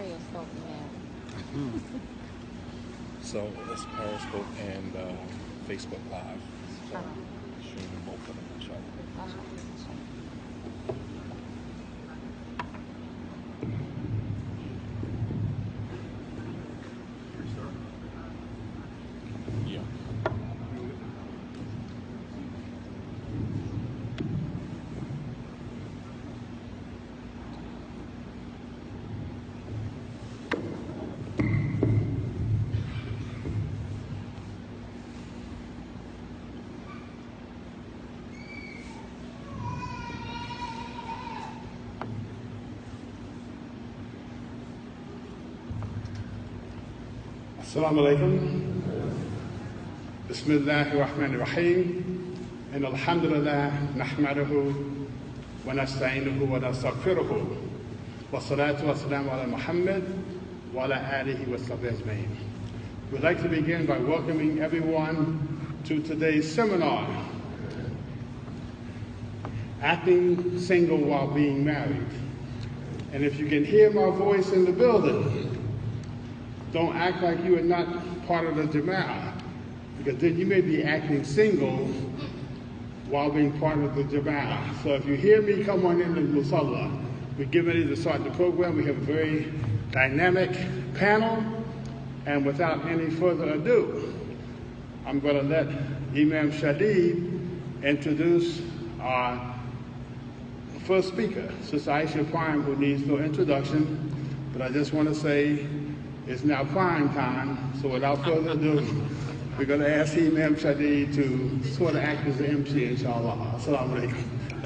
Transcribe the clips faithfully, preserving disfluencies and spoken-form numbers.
audio stuff in there. So it's Periscope and uh, Facebook Live. So Uh-huh. streaming both of them, inshallah. Uh-huh. Yeah. Assalamu alaikum. Bismillahir Rahmanir Rahim. And alhamdulillah, nahmaduhu wa nasta'inuhu wa nastaghfiruhu. Wa salatu wa salamu ala Muhammad wa ala alihi wa sahbihi ajma'in. We'd like to begin by welcoming everyone to today's seminar, Acting Single While Being Married. And if you can hear my voice in the building, don't act like you are not part of the Jama'ah, because then you may be acting single while being part of the Jama'ah. So if you hear me, come on in the Musalla. We're getting ready to start the program. We have a very dynamic panel, and without any further ado, I'm going to let Imam Shadid introduce our first speaker, Sister Aisha Prime, who needs no introduction, but I just want to say it's now prime time, so without further ado, we're going to ask Imam Shadid to sort of act as the M C, inshallah. Assalamu alaikum.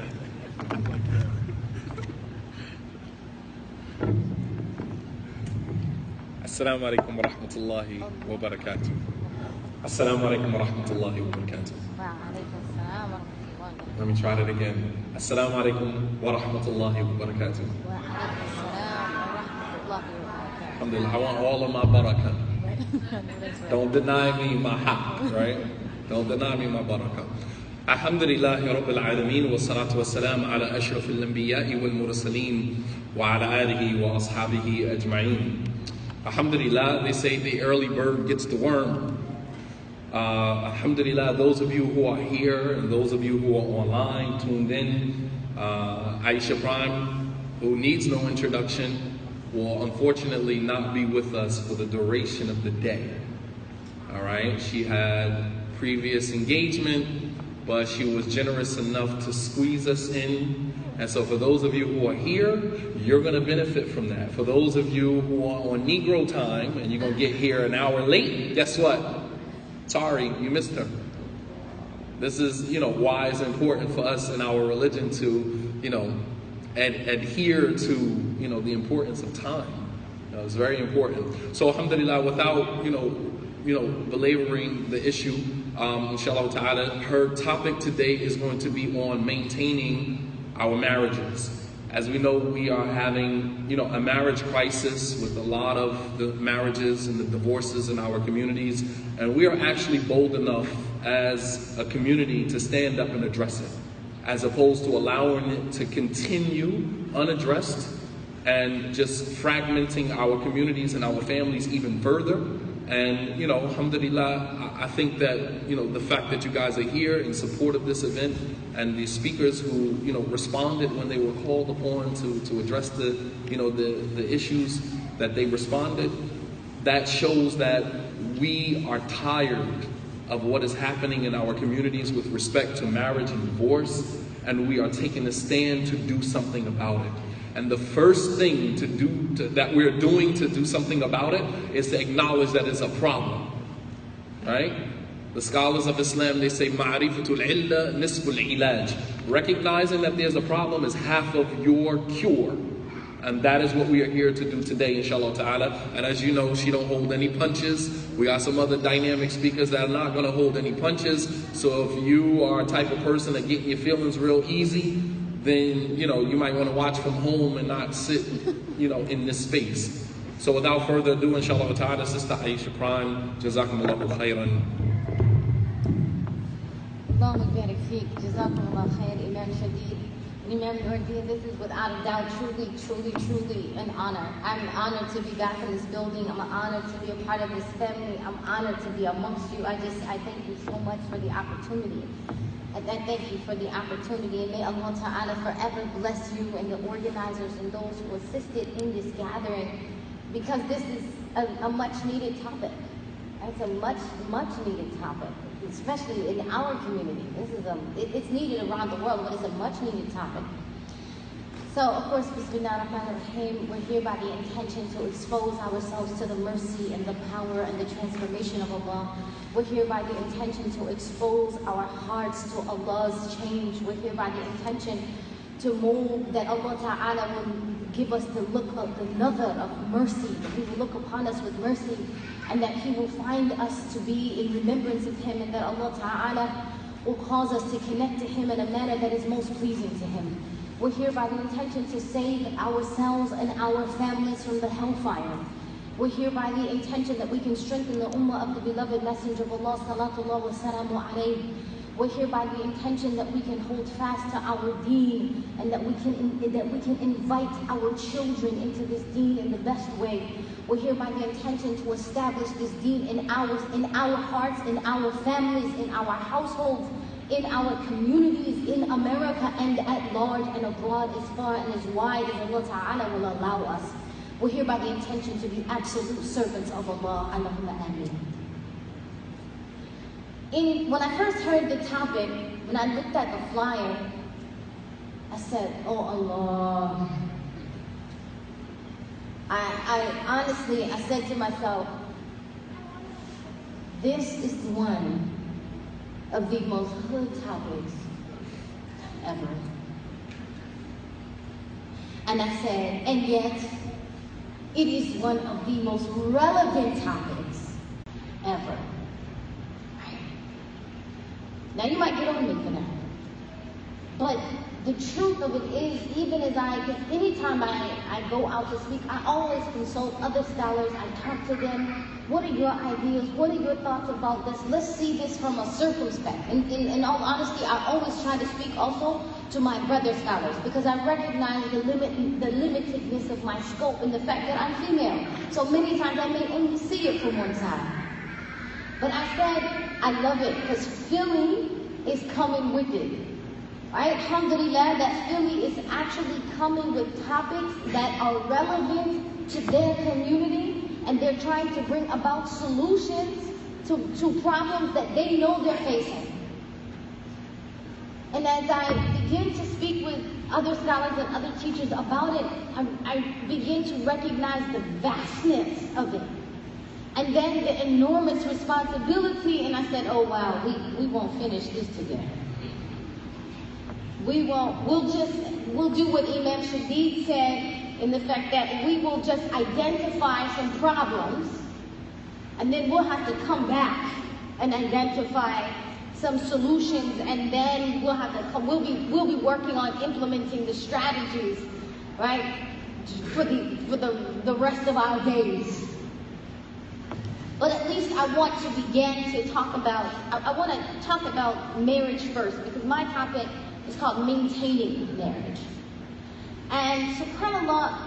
Assalamu alaikum wa rahmatullahi wa barakatuh. Assalamu alaikum wa rahmatullahi wa barakatuh. Wa alaikum assalam wa rahmatullahi wa barakatuh. Let me try that again. Assalamu alaikum wa rahmatullahi wa barakatuh. Wa alaikum assalam wa rahmatullahi wa barakatuh. Alhamdulillah, I want all of my barakah. Don't deny me my haqq, right? Don't deny me my barakah. Alhamdulillahi Rabbil Alameen wa salatu wa salam ala ashraf al-anbiya'i wal mursaleen wa ala alihi wa ashabihi ajma'een. Alhamdulillah, they say the early bird gets the worm. Uh, Alhamdulillah, those of you who are here and those of you who are online, tuned in, uh, Aisha Prime, who needs no introduction, will unfortunately not be with us for the duration of the day. All right, she had previous engagement, but she was generous enough to squeeze us in. And so for those of you who are here, you're gonna benefit from that. For those of you who are on Negro time and you're gonna get here an hour late, guess what? Sorry, you missed her. This is, you know, why it's important for us in our religion to, you know, ad adhere to, you know, the importance of time. You know, it's very important. So alhamdulillah, without, you know, you know, belaboring the issue, um, inshallah ta'ala, her topic today is going to be on maintaining our marriages. As we know, we are having, you know, a marriage crisis with a lot of the marriages and the divorces in our communities, and we are actually bold enough as a community to stand up and address it, as opposed to allowing it to continue unaddressed and just fragmenting our communities and our families even further. And, you know, alhamdulillah, I think that, you know, the fact that you guys are here in support of this event and the speakers who, you know, responded when they were called upon to, to address the, you know, the, the issues that they responded, that shows that we are tired of what is happening in our communities with respect to marriage and divorce, and we are taking a stand to do something about it. And the first thing to do to, that we're doing to do something about it is to acknowledge that it's a problem, right? The scholars of Islam, they say, ma'rifatul illa nisful ilaj. Recognizing that there's a problem is half of your cure. And that is what we are here to do today, inshallah ta'ala. And as you know, she don't hold any punches. We got some other dynamic speakers that are not gonna hold any punches. So if you are a type of person that get your feelings real easy, then, you know, you might want to watch from home and not sit, you know, in this space. So without further ado, inshallah ta'ala, Sister Aisha Prime, Jazakumullahu khairan. اللهم بارك فيك جزاكم الله خير إمام شديد Imam Nuruddin, this is without a doubt truly, truly, truly an honor. I'm honored to be back in this building. I'm honored to be a part of this family. I'm honored to be amongst you. I just, I thank you so much for the opportunity. And I thank you for the opportunity. And may Allah Ta'ala forever bless you and the organizers and those who assisted in this gathering, because this is a, a much needed topic. It's a much, much needed topic, especially in our community. This is a, it, it's needed around the world, but it's a much needed topic. So, of course, Bismillah ar-Rahman ar-Rahim, we're here by the intention to expose ourselves to the mercy and the power and the transformation of Allah. We're here by the intention to expose our hearts to Allah's change. We're here by the intention to mold that Allah Ta'ala will give us the look of the nazar of mercy, that He will look upon us with mercy, and that He will find us to be in remembrance of Him, and that Allah Ta'ala will cause us to connect to Him in a manner that is most pleasing to Him. We're here by the intention to save ourselves and our families from the hellfire. We're here by the intention that we can strengthen the ummah of the beloved Messenger of Allah, salatullah wa salamu alayhi. We're here by the intention that we can hold fast to our deen, and that we can that we can invite our children into this deen in the best way. We're here by the intention to establish this deen in our in our hearts, in our families, in our households, in our communities, in America and at large and abroad, as far and as wide as Allah Ta'ala will allow us. We're here by the intention to be absolute servants of Allah. Allahumma ameen. In, when I first heard the topic, when I looked at the flyer, I said, oh Allah. I, I honestly, I said to myself, this is one of the most hood topics ever. And I said, and yet, it is one of the most relevant topics ever. Now you might get on me for that. But the truth of it is, even as I, because anytime I, I go out to speak, I always consult other scholars, I talk to them. What are your ideas? What are your thoughts about this? Let's see this from a circumspect. And in, in all honesty, I always try to speak also to my brother scholars, because I recognize the limit, the limitedness of my scope and the fact that I'm female. So many times I may only see it from one side. But I said, I love it, because Philly is coming with it. Right? Alhamdulillah, that Philly is actually coming with topics that are relevant to their community, and they're trying to bring about solutions to, to problems that they know they're facing. And as I begin to speak with other scholars and other teachers about it, I, I begin to recognize the vastness of it. And then the enormous responsibility, and I said, oh wow, we, we won't finish this today. We won't, we'll just, we'll do what Imam Shadid said, in the fact that we will just identify some problems, and then we'll have to come back and identify some solutions, and then we'll have to come, we'll be, we'll be working on implementing the strategies, right, for the, for the, the rest of our days. But at least I want to begin to talk about, I, I want to talk about marriage first, because my topic is called maintaining marriage. And subhanAllah,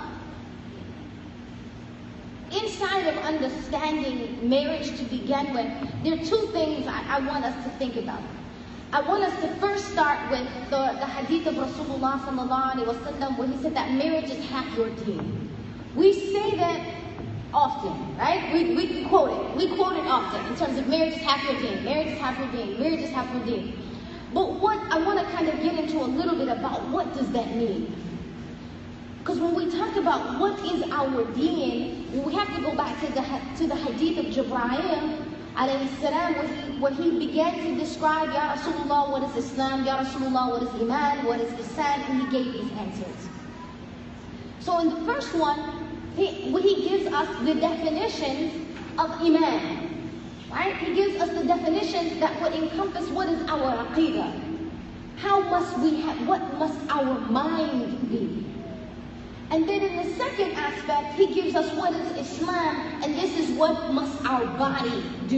inside of understanding marriage to begin with, there are two things I, I want us to think about. I want us to first start with the, the hadith of Rasulullah sallallahu alaihi wasallam, where he said that marriage is half your deen. We say that often, right? We, we quote it. We quote it often in terms of marriage is half your deen, marriage is half your deen, marriage is half your deen. But what I want to kind of get into a little bit about, what does that mean? Because when we talk about what is our deen, we have to go back to the, to the hadith of Jibreel alayhi salam, where he, where he began to describe, Ya Rasulullah, what is Islam? Ya Rasulullah, what is Iman? What is Ihsan? And he gave these answers. So in the first one, He, he gives us the definitions of Iman, right? He gives us the definitions that would encompass what is our aqidah. How must we have, what must our mind be? And then in the second aspect, he gives us what is Islam, and this is what must our body do.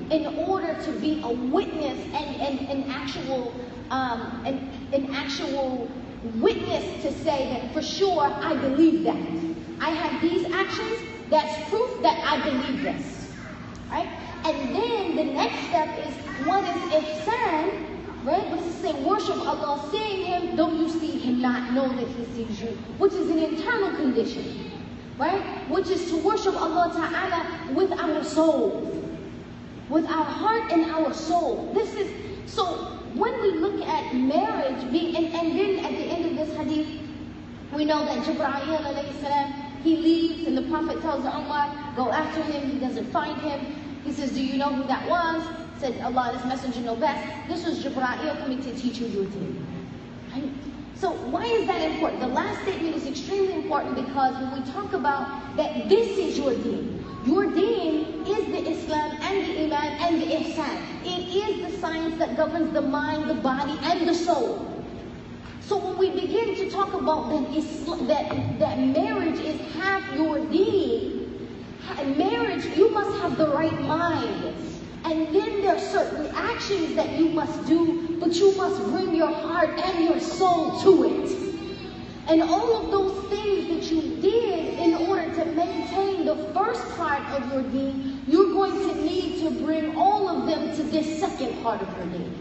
in order to be a witness and an actual, um, an, an actual witness to say that for sure I believe that. I have these actions, that's proof that I believe this, right? And then the next step is, what is ihsan, right? Which is saying, worship Allah, seeing Him, though you see Him not, know that He sees you, which is an internal condition, right? Which is to worship Allah Ta'ala with our souls, with our heart and our soul. This is, so when we look at marriage, being, and, and then at the end of this hadith, we know that Jibreel alayhi salam, he leaves and the Prophet tells Umar, go after him, he doesn't find him. He says, do you know who that was? Said, Allah and His Messenger know best. This was Jibreel coming to teach you your deen. Right? So why is that important? The last statement is extremely important because when we talk about that this is your deen, your deen is the Islam and the Iman and the Ihsan. It is the science that governs the mind, the body, and the soul. So when we begin to talk about that, Islam, that, that marriage is half your deen, marriage, you must have the right mind. And then there are certain actions that you must do, but you must bring your heart and your soul to it. And all of those things that you did in order to maintain the first part of your deen, you're going to need to bring all of them to this second part of your deen.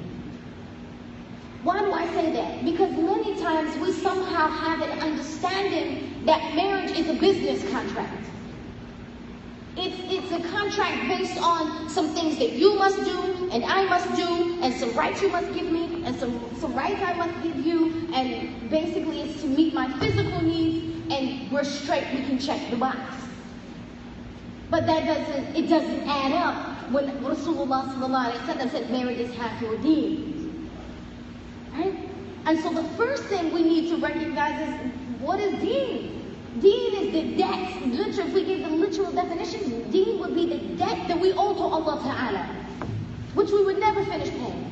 Why do I say that? Because many times we somehow have an understanding that marriage is a business contract. It's, it's a contract based on some things that you must do, and I must do, and some rights you must give me, and some, some rights I must give you, and basically it's to meet my physical needs, and we're straight, we can check the box. But that doesn't, it doesn't add up when Rasulullah sallallahu alaihi wasallam said marriage is half your deen. Right? And so the first thing we need to recognize is, what is deen? Deen is the debt. Literally, if we give the literal definition, deen would be the debt that we owe to Allah Ta'ala, which we would never finish paying.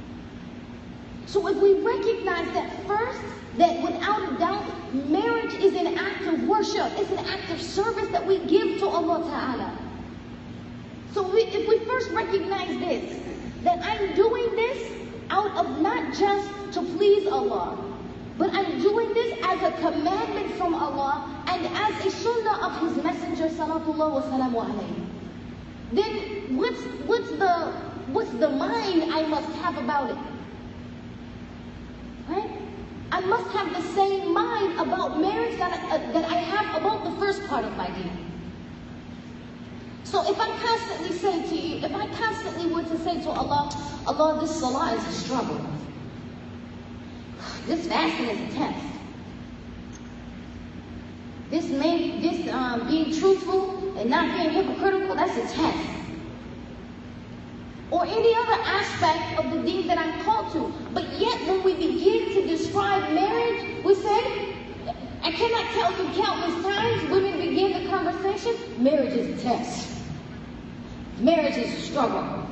So if we recognize that first, that without a doubt, marriage is an act of worship. It's an act of service that we give to Allah Ta'ala. So we, if we first recognize this, that I'm doing this out of not just to please Allah, but I'm doing this as a commandment from Allah and as a sunnah of His Messenger Salatullah wa salamu alayhi. Then what's what's the what's the mind I must have about it? Right? I must have the same mind about marriage that I, uh, that I have about the first part of my deen. So if I constantly say to you, if I constantly were to say to Allah, Allah, this salah is a struggle. This fasting is a test. This may, this um, being truthful and not being hypocritical, that's a test. Or any other aspect of the deen that I'm called to. But yet when we begin to describe marriage, we say, I cannot tell you countless times women begin the conversation, marriage is a test. Marriage is a struggle.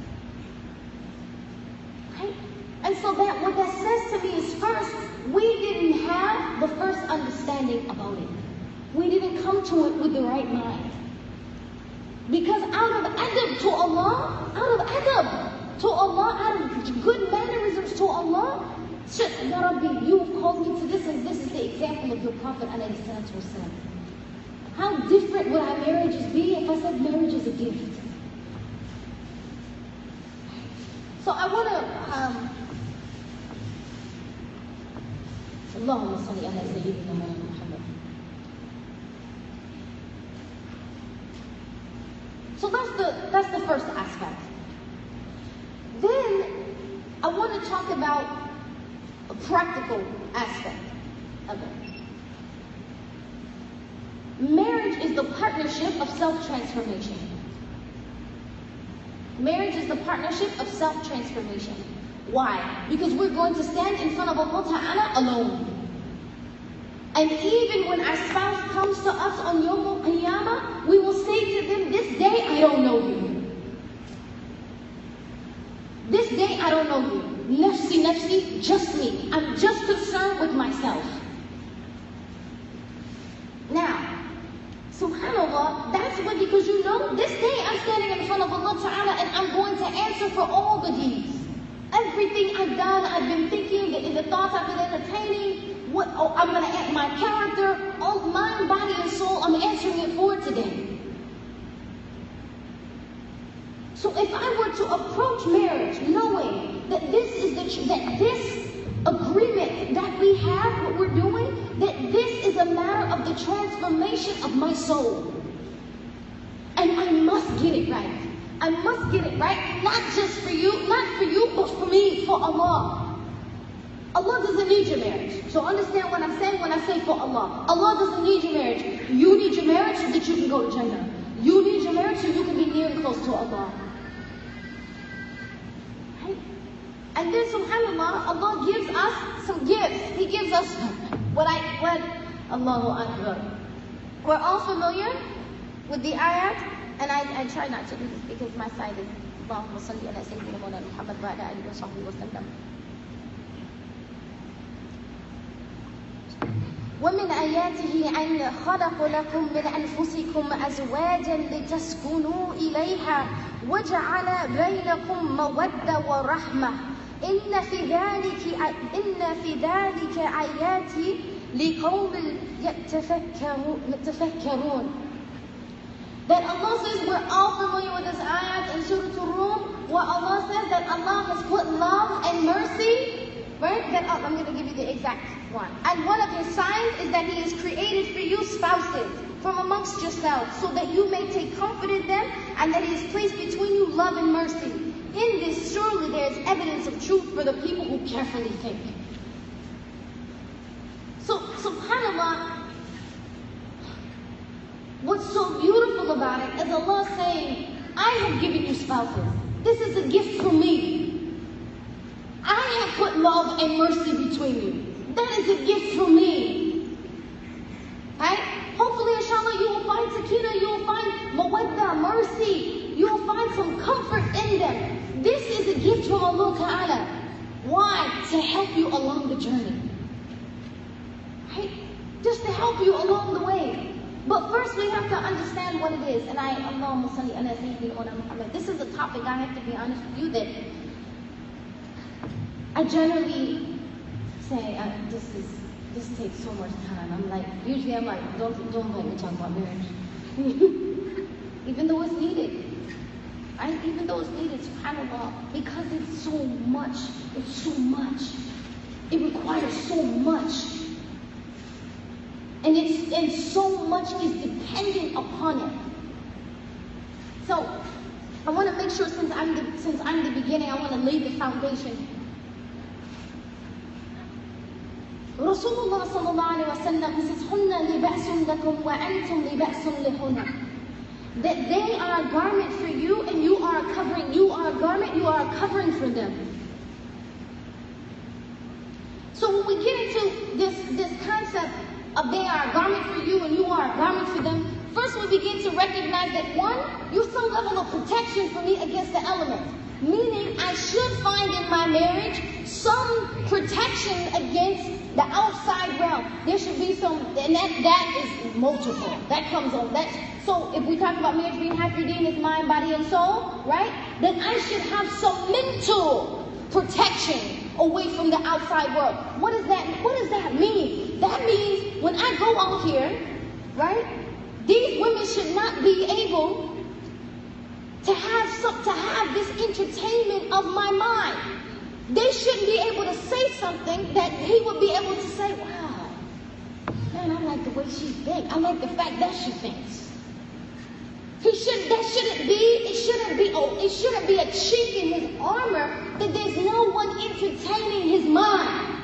Right? And so that what that says to me is, first, we didn't have the first understanding about it. We didn't come to it with the right mind. Because out of adab to Allah, out of adab to Allah, out of good mannerisms to Allah, Ya Rabbi, you have called me to this, and this is the example of your Prophet alayhi salatu wasalam. How different would our marriages be if I said marriage is a gift? So I want to, um, Allahumma salli ala Sayyidina Muhammad. So that's the, that's the first aspect. Then I want to talk about a practical aspect of it. Marriage is the partnership of self-transformation. Marriage is the partnership of self-transformation. Why? Because we're going to stand in front of Allah Ta'ala alone. And even when our spouse comes to us on Yawm al-Qiyamah, we will say to them, this day I don't know you. This day I don't know you. Nafsi, nafsi, just me. I'm just concerned with myself. Now, subhanAllah, that's when said, because you know, this day I'm standing in front of Allah Ta'ala and I'm going to answer for all the deeds. Everything I've done, I've been thinking, the, the thoughts I've been entertaining, what oh, I'm going to add my character, all mind, body, and soul, I'm answering it for today. So if I were to approach marriage knowing that this is the that this agreement that we have, what we're doing, that this is a matter of the transformation of my soul, and I must get it right. I must get it right, not just for you, not for you, but for me, for Allah. Allah doesn't need your marriage. So understand what I'm saying when I say for Allah. Allah doesn't need your marriage. You need your marriage so that you can go to Jannah. You need your marriage so you can be near and close to Allah. Right? And then subhanAllah, Allah gives us some gifts. He gives us what I, what, Allahu Akbar. We're all familiar with the ayat. And I, I try not to do this because my side is Allahumma salli ala Sayyidina Mawlana Muhammad wa ala alihi wa sahbihi wa sallam. ومن آياته أن خلق لكم من أنفسكم أزواجا لتسكنوا إليها وجعل بينكم مودة ورحمة إن في ذلك إن في ذلك آيات لقوم يتفكرون. That Allah says, we're all familiar with this ayat in Surah Al-Rum, where Allah says that Allah has put love and mercy, right? That, oh, I'm going to give you the exact one. And one of His signs is that He has created for you spouses from amongst yourselves, so that you may take comfort in them, and that He has placed between you love and mercy. In this, surely there is evidence of truth for the people who carefully think. So, subhanAllah, what's so beautiful about it is Allah saying, I have given you spouses. This is a gift from me. I have put love and mercy between you. That is a gift from me. Right? Hopefully, inshallah, you will find sakina, you will find mawadda, mercy. You will find some comfort in them. This is a gift from Allah Ta'ala. Why? To help you along the journey. Right? Just to help you along the way. But first we have to understand what it is. And I, Allahumma salli ala Sayyidina Muhammad. This is a topic, I have to be honest with you, that I generally say, uh, this is, this takes so much time. I'm like, usually I'm like, don't, don't let me talk about marriage. Even though it's needed. Right? Even though it's needed, subhanAllah, because it's so much, it's so much. It requires so much. And it's and so much is dependent upon it. So I want to make sure, since I'm the since I'm the beginning, I want to lay the foundation. Rasulullah sallallahu alaihi wasallam, he says, "Hunna libasun lakum wa antum libasun lihunna." That they are a garment for you, and you are a covering. You are a garment. You are a covering for them. So when we get into this this concept of they are a garment for you and you are a garment for them, first we begin to recognize that one, you're some level of protection for me against the elements. Meaning I should find in my marriage some protection against the outside realm. There should be some, and that, that is multiple. That comes on, that. So if we talk about marriage being half your deen is mind, body, and soul, right? Then I should have some mental protection away from the outside world. What does that, what does that mean? That means when I go out here, right, these women should not be able to have some, to have this entertainment of my mind. They shouldn't be able to say something that he would be able to say, wow, man, I like the way she thinks. I like the fact that she thinks. He should, that shouldn't be, it shouldn't be, oh, it shouldn't be a chink in his armor that there's no one entertaining his mind.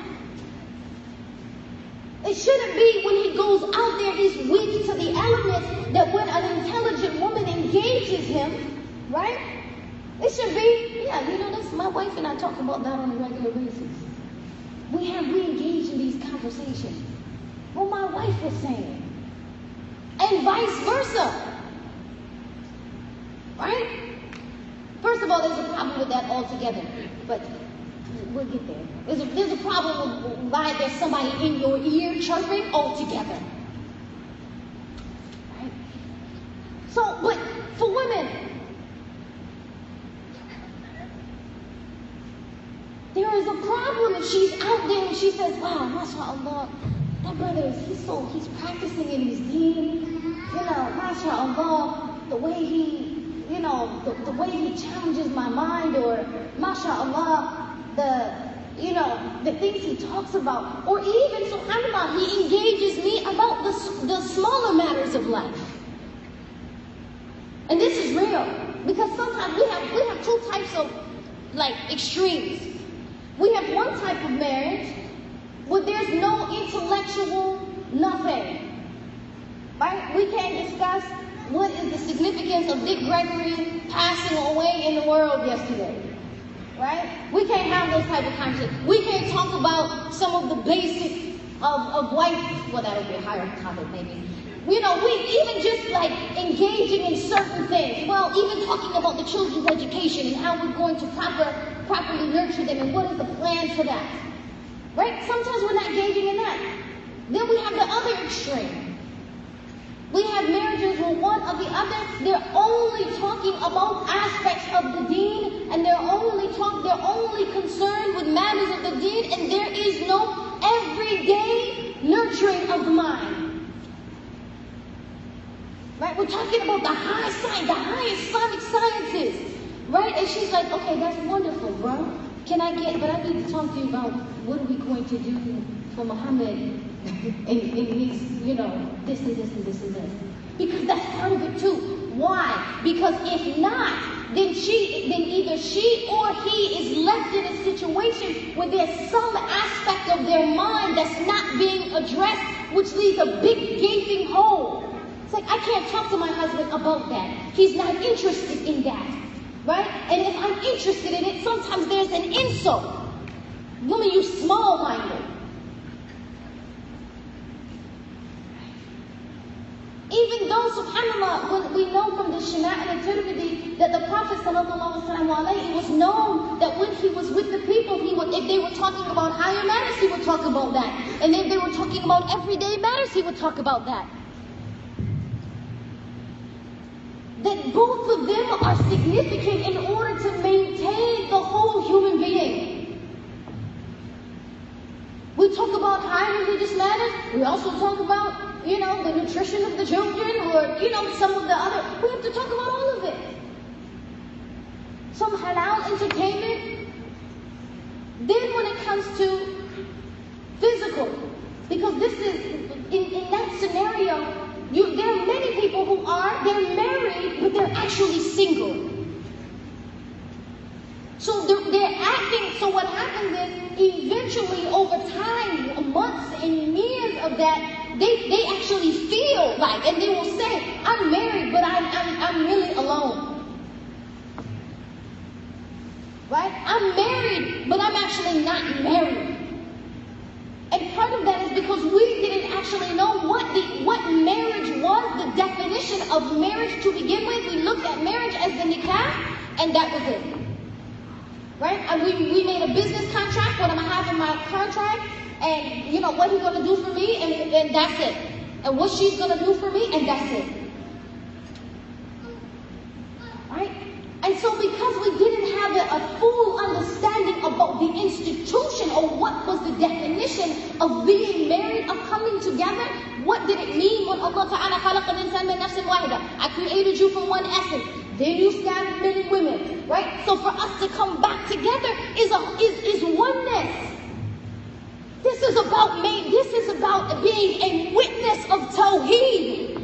It shouldn't be when he goes out there, he's weak to the elements, that when an intelligent woman engages him, right? It should be, yeah, you know, that's my wife and I talk about that on a regular basis. We have, we engage in these conversations. What my wife was saying. And vice versa. Right? First of all, there's a problem with that altogether, but we'll get there. There's a, there's a problem with why there's somebody in your ear chirping altogether. Right? So So, but for women, there is a problem if she's out there and she says, wow, mashallah, that brother is, he's so, he's practicing in his deen, you know, mashallah, the way he, you know, the, the way he challenges my mind, or mashallah, the, you know, the things he talks about, or even, subhanAllah, he engages me about the, the smaller matters of life. And this is real, because sometimes we have, we have two types of, like, extremes. We have one type of marriage where there's no intellectual nothing, right? We can't discuss what is the significance of Dick Gregory passing away in the world yesterday, right? We can't have those type of conversations. We can't talk about some of the basics of, of life. Well, that would be a higher topic maybe. You know, we even just like engaging in certain things. Well, even talking about the children's education and how we're going to proper, properly nurture them and what is the plan for that. Right? Sometimes we're not engaging in that. Then we have the other extreme. We have marriages where one or the other, they're only talking about aspects of the deen, and they're only talk, they're only concerned with matters of the deen, and there is no everyday nurturing of the mind. Right? We're talking about the high science, the high Islamic sciences. Right? And she's like, okay, that's wonderful, bro. Can I get, but I need to talk to you about what are we going to do for Muhammad and, and his, you know, this and this and this and this. Because that's part of it too. Why? Because if not, then she, then either she or he is left in a situation where there's some aspect of their mind that's not being addressed, which leaves a big gaping hole. It's like, I can't talk to my husband about that. He's not interested in that. Right? And if I'm interested in it, sometimes there's an insult. Woman, you small-minded. Even though, subhanAllah, when we know from the Shama'il and Tirmidhi that the Prophet sallallahu alaihi was known that when he was with the people, he would, if they were talking about higher matters, he would talk about that. And if they were talking about everyday matters, he would talk about that. That both of them are significant in order to maintain the whole human being. We talk about high religious matters. We also talk about, you know, the nutrition of the children, or, you know, some of the other. We have to talk about all of it. Some halal entertainment. Then when it comes to physical, because this is, in, in that scenario, You, there are many people who are, they're married, but they're actually single. So they're, they're acting, so what happens is, eventually over time, months and years of that, they, they actually feel like, and they will say, I'm married, but I'm, I'm, I'm really alone. Right? I'm married, but I'm actually not married. And part of that is because we didn't actually know what the what marriage was, the definition of marriage to begin with. We looked at marriage as the nikah, and that was it. Right? And we, we made a business contract, what I'm going to have in my contract, and, you know, what he's going to do for me, and, and that's it. And what she's going to do for me, and that's it. Right? And so because we didn't have a, a full understanding about the institution, or what was the definition of being married, of coming together, what did it mean when Allah Ta'ala khalaqa al-insan min nafsin wahida? I created you from one essence. Then you scattered men and women. Right? So for us to come back together is, a, is, is oneness. This is about me. This is about being a witness of Tawheed.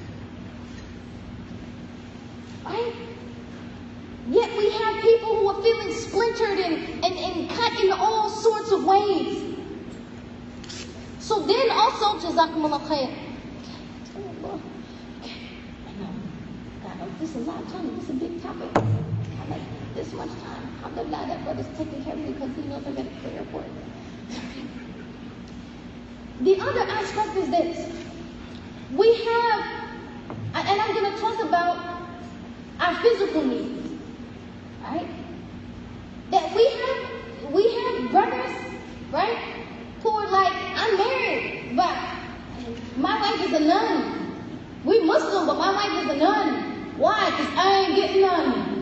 Right? Yet we have people who are feeling splintered and, and, and cut in all sorts of ways. So then also, Jazakumullah khair. Okay, I know. God, this is a lot of time. This is a big topic. I like this much time. Alhamdulillah, that brother's taking care of me because he knows I got a prayer for it. The other aspect is this. We have, and I'm going to talk about our physical needs. Right? That we have, we have brothers, right, who are like, I'm married, but my wife is a nun. We Muslim, but my wife is a nun. Why? Because I ain't getting none.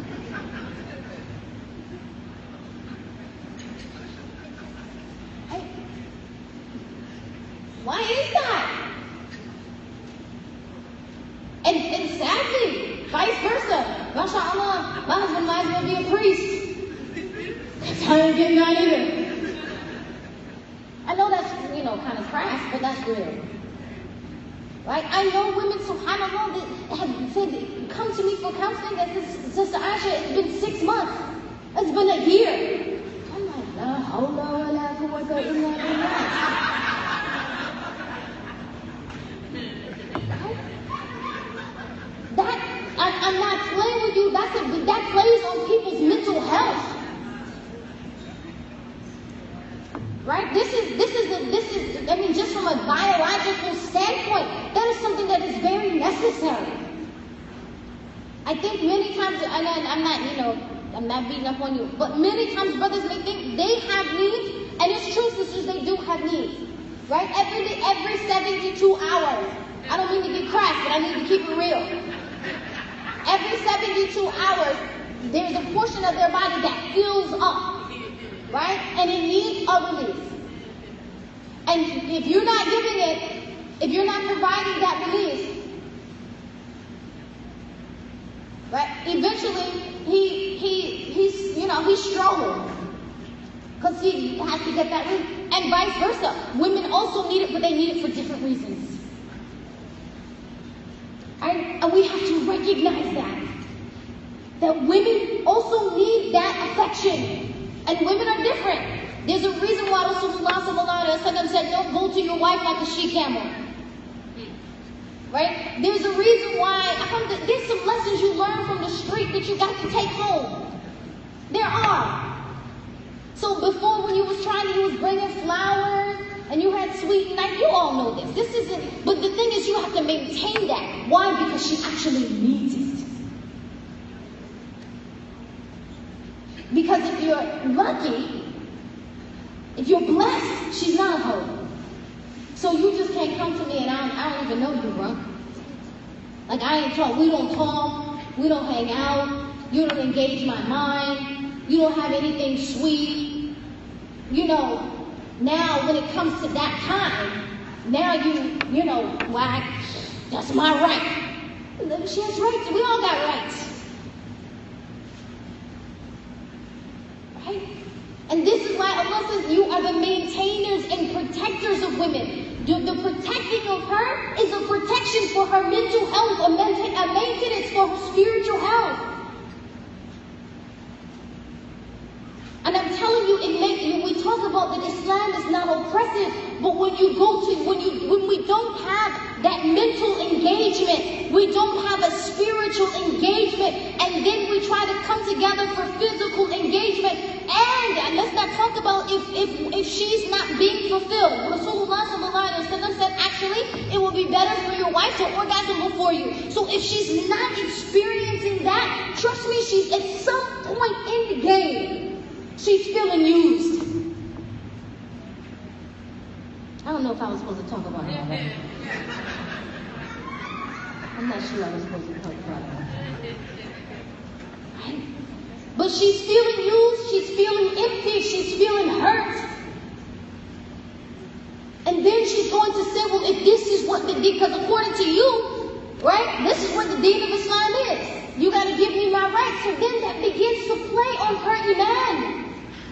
Right? Why is that? And, and sadly, vice versa. MashaAllah, my husband might as well be a priest. Because I ain't getting that either. I know that's, you know, kind of crass, but that's real. Right? I know women, subhanAllah, that have said, come to me for counseling. That this, Sister Aisha, it's been six months. It's been a year. I'm like, la hawla wa la quwwata illa billah. That, I, I'm not playing with you. That's a, that plays on people's mental health. Right? This is, this is, the, this is, I mean, just from a biological standpoint, that is something that is very necessary. I think many times, and I, I'm not, you know, I'm not beating up on you, but many times brothers may think they have needs, and it's true, sisters, they do have needs. Right? Every day, every seventy-two hours. I don't mean to get crass, but I need to keep it real. Every seventy-two hours, there's a portion of their body that fills up. Right? And it needs a release. And if you're not giving it, if you're not providing that release, right? Eventually, he he he's you know he's struggling because he has to get that release, and vice versa. Women also need it, but they need it for different reasons. Right? And we have to recognize that that women also need that affection. And women are different. There's a reason why Rasulullah sallallahu alaihi wasallam said, don't go to your wife like a she-camel. Right? There's a reason why, there's some lessons you learn from the street that you got to take home. There are. So before, when you was trying to, you was bringing flowers, and you had sweet night, you all know this. This isn't, but the thing is, you have to maintain that. Why? Because she actually needs it. Because if you're lucky, if you're blessed, she's not a hoe. So you just can't come to me and I don't, I don't even know you, bro. Like I ain't talk, we don't talk, we don't hang out, you don't engage my mind, you don't have anything sweet. You know, now when it comes to that time, now you, you know, well, that's my right. She has rights, we all got rights. And this is why Allah says you are the maintainers and protectors of women. The, the protecting of her is a protection for her mental health, a, maintain, a maintenance for her spiritual health. And I'm telling you, it makes you, we talk about that Islam is not oppressive, but when you go to, when you, when we don't have that mental engagement, we don't have a spiritual engagement, and then we try to come together for physical engagement, and, and let's not talk about if, if, if she's not being fulfilled. Rasulullah sallallahu alaihi wasallam said, actually, it will be better for your wife to orgasm before you. So if she's not experiencing that, trust me, she's at some point in the game, she's feeling used. I don't know if I was supposed to talk about that. Right? I'm not sure I was supposed to talk about that. Right? But she's feeling used, she's feeling empty, she's feeling hurt. And then she's going to say, well, if this is what the deen, because according to you, right, this is what the deen of Islam is. You got to give me my rights. So then that begins to play on her iman.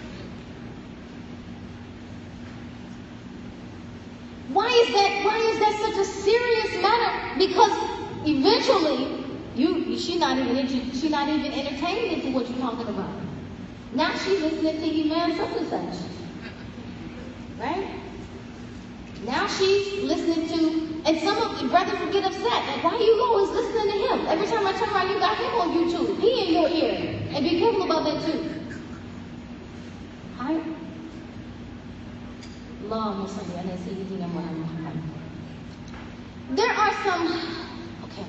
Why is that, why is that such a serious matter? Because eventually, you, she's not even, she's not even entertained into what you're talking about. Now she's listening to Imam such and such. Right? Now she's listening to, and some of the brothers will get upset. Like, why are you always listening to him? Every time I turn around, you got him on YouTube. He in your ear. And be careful about that too. Right? Allahumma salli ala Sayyidina Muhammad. There are some, okay.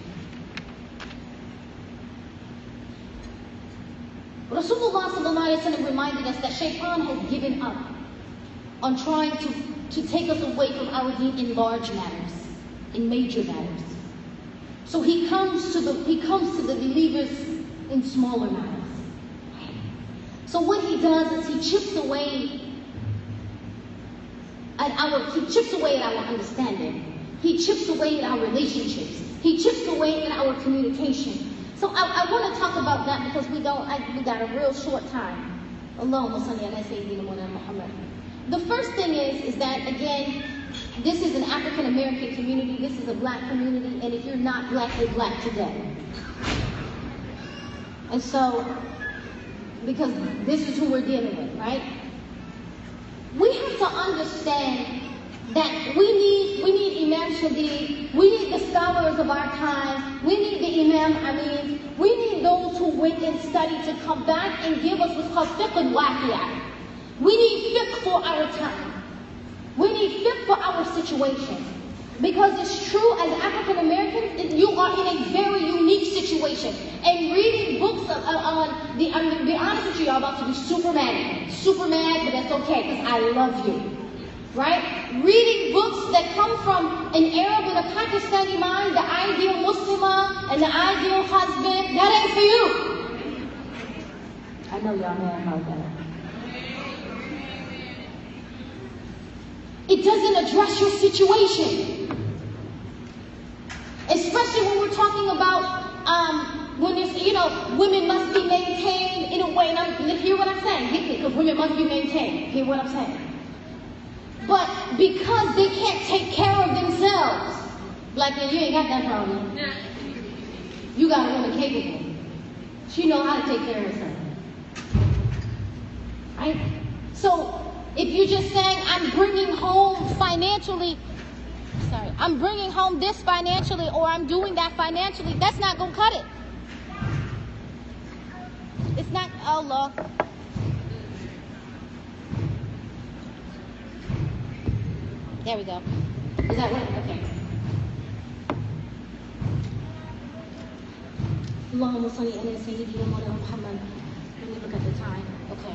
Rasulullah sallallahu alaihi wasallam reminded us that Shaitan has given up on trying to, to take us away from our deen in large matters, in major matters. So he comes to the he comes to the believers in smaller matters. So what he does is he chips away at our he chips away at our understanding. He chips away at our relationships. He chips away at our communication. So I, I want to talk about that because we don't I, we got a real short time. Allahumma salli ala Sayyidina Muhammad. The first thing is is that again, this is an African American community. This is a black community, and if you're not black, you're black today. And so, because this is who we're dealing with, right? We have to understand that we need we need Imam Shadid, we need the scholars of our time, we need the Imam Amin, we need those who went and studied to come back and give us what's called fiqh al-waqiyah. We need fiqh for our time. We need fiqh for our situation. Because it's true, as African Americans, you are in a very unique situation. And reading books uh, on the, I'm going to be honest with you, you're about to be super mad. Super mad, but that's okay, because I love you. Right? Reading books that come from an Arab and a Pakistani mind, the ideal Muslimah and the ideal husband, that ain't for you. I know y'all mad about that. It doesn't address your situation. Especially when we're talking about, um, when it's, you know, women must be maintained in a way, and I'm, hear what I'm saying, because women must be maintained, hear what I'm saying. But because they can't take care of themselves, like, you ain't got that problem. You got a woman capable. She know how to take care of herself. Right? So, if you're just saying, I'm bringing home financially, sorry, I'm bringing home this financially, or I'm doing that financially, that's not going to cut it. It's not, Allah. There we go. Is that right? Okay. Allahumma salli ala Sayyidina Muhammad. Let me look at the time. Okay.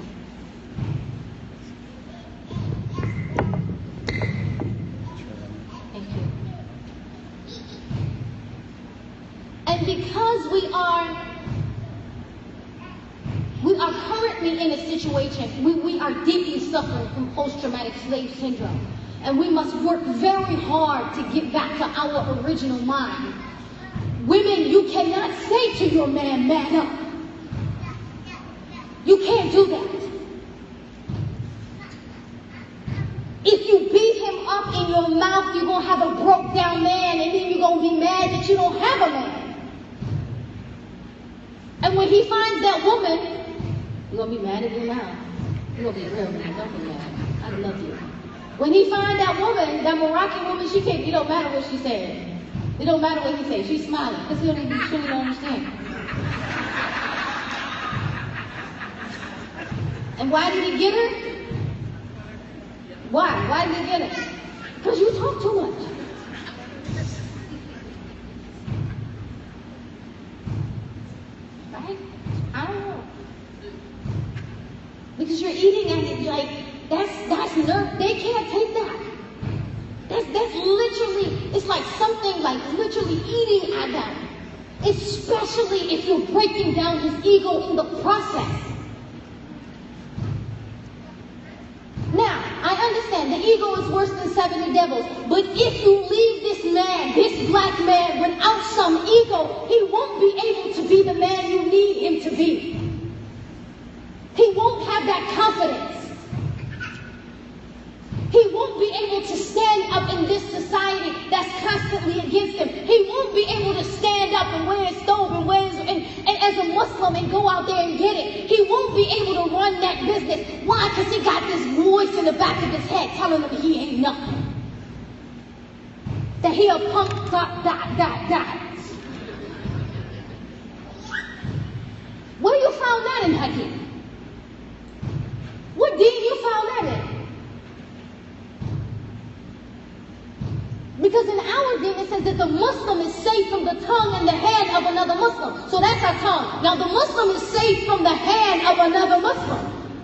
Thank you. And because we are we are currently in a situation, we, we are deeply suffering from post-traumatic slave syndrome. And we must work very hard to get back to our original mind. Women, you cannot say to your man, man up. You can't do that. If you beat him up in your mouth, you're going to have a broke down man, and then you're going to be mad that you don't have a man. And when he finds that woman, you're going to be mad at him now. You're going to be real mad. Don't be mad. I love you. When he finds that woman, that Moroccan woman, she can't, it don't matter what she says. It don't matter what he says. She's smiling. Because he don't even truly don't understand. And why did he get her? Why? Why did he get her? Because you talk too much. Right? I don't know. Because you're eating at it like, that's, that's nerve. They can't take that. That's, that's literally, it's like something like literally eating at them. Especially if you're breaking down his ego in the process. Now, I understand the ego is worse than seventy devils, but if you leave this man, this black man, without some ego, he won't be able to be the man you need him to be. He won't have that confidence. He won't be able to stand up in this society that's constantly against him. He won't be able to stand up and wear his stove and wear his, and, and as a Muslim and go out there and get it. He won't be able to run that business. Why? Because he got this voice in the back of his head telling him he ain't nothing. That he a punk, dot, dot, dot, dot. Where you found that in, Hakeem? What deen you found that in? Because in our deen it says that the Muslim is safe from the tongue and the hand of another Muslim. So that's our tongue. Now the Muslim is safe from the hand of another Muslim.